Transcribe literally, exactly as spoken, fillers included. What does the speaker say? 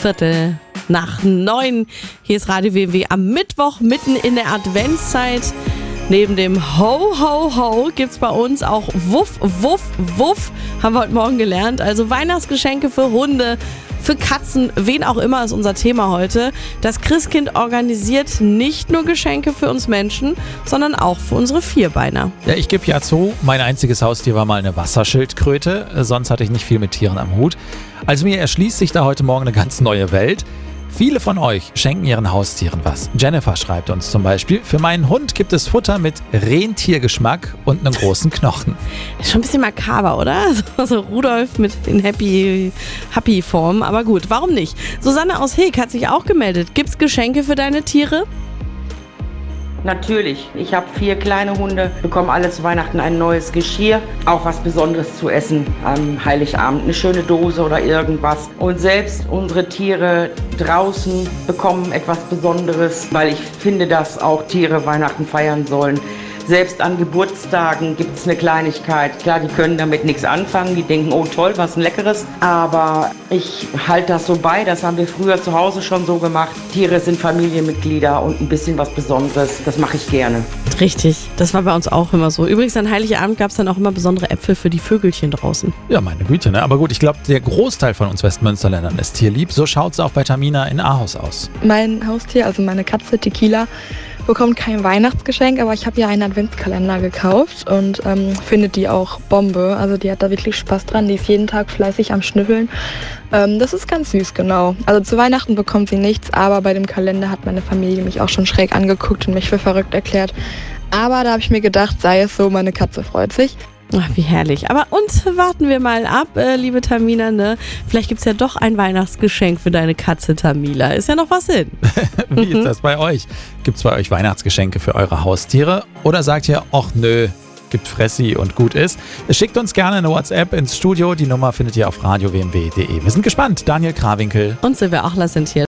Viertel nach neun. Hier ist Radio W M W am Mittwoch, mitten in der Adventszeit. Neben dem Ho, Ho, Ho gibt's bei uns auch Wuff, Wuff, Wuff, haben wir heute Morgen gelernt. Also Weihnachtsgeschenke für Hunde, für Katzen, wen auch immer ist unser Thema heute. Das Christkind organisiert nicht nur Geschenke für uns Menschen, sondern auch für unsere Vierbeiner. Ja, ich gebe ja zu, mein einziges Haustier war mal eine Wasserschildkröte. Sonst hatte ich nicht viel mit Tieren am Hut. Also mir erschließt sich da heute Morgen eine ganz neue Welt. Viele von euch schenken ihren Haustieren was. Jennifer schreibt uns zum Beispiel: Für meinen Hund gibt es Futter mit Rentiergeschmack und einem großen Knochen. Ist schon ein bisschen makaber, oder? So Rudolf mit den Happy, Happy Formen. Aber gut, warum nicht? Susanne aus Hilk hat sich auch gemeldet. Gibt's Geschenke für deine Tiere? Natürlich. Ich habe vier kleine Hunde, bekommen alle zu Weihnachten ein neues Geschirr, auch was Besonderes zu essen am Heiligabend, eine schöne Dose oder irgendwas. Und selbst unsere Tiere draußen bekommen etwas Besonderes, weil ich finde, dass auch Tiere Weihnachten feiern sollen. Selbst an Geburtstagen gibt es eine Kleinigkeit. Klar, die können damit nichts anfangen, die denken, oh toll, was ein Leckeres. Aber ich halte das so bei, das haben wir früher zu Hause schon so gemacht. Tiere sind Familienmitglieder und ein bisschen was Besonderes, das mache ich gerne. Richtig, das war bei uns auch immer so. Übrigens an Heiligabend gab es dann auch immer besondere Äpfel für die Vögelchen draußen. Ja, meine Güte, ne? Aber gut, ich glaube, der Großteil von uns Westmünsterländern ist tierlieb. So schaut es auch bei Tamina in Ahaus aus. Mein Haustier, also meine Katze Tequila, bekommt kein Weihnachtsgeschenk, aber ich habe ihr einen Adventskalender gekauft und ähm, finde die auch Bombe. Also die hat da wirklich Spaß dran. Die ist jeden Tag fleißig am Schnüffeln. Ähm, das ist ganz süß, genau. Also zu Weihnachten bekommt sie nichts, aber bei dem Kalender hat meine Familie mich auch schon schräg angeguckt und mich für verrückt erklärt. Aber da habe ich mir gedacht, sei es so, meine Katze freut sich. Ach, wie herrlich. Aber uns warten wir mal ab, äh, liebe Tamina, ne? Vielleicht gibt's ja doch ein Weihnachtsgeschenk für deine Katze Tamila. Ist ja noch was hin. Wie ist das bei euch? Gibt's bei euch Weihnachtsgeschenke für eure Haustiere? Oder sagt ihr, ach nö, gibt Fressi und gut ist? Schickt uns gerne eine WhatsApp ins Studio. Die Nummer findet ihr auf radio w m w punkt d e. Wir sind gespannt. Daniel Krawinkel und Silvia Achler sind hier.